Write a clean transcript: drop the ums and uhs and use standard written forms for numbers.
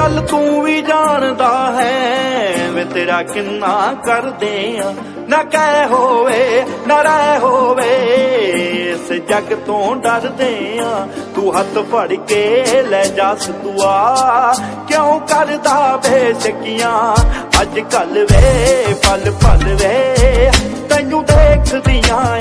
गल तू भी जानदा है वे तेरा किन्ना करदे आ ना कह होवे ना रह होवे इस जग तो डरदे आ तू हथ फड़ के ले जास दुआ क्यों करदा बेशकियां अज कल वे पल पल वे तैनू देखदियां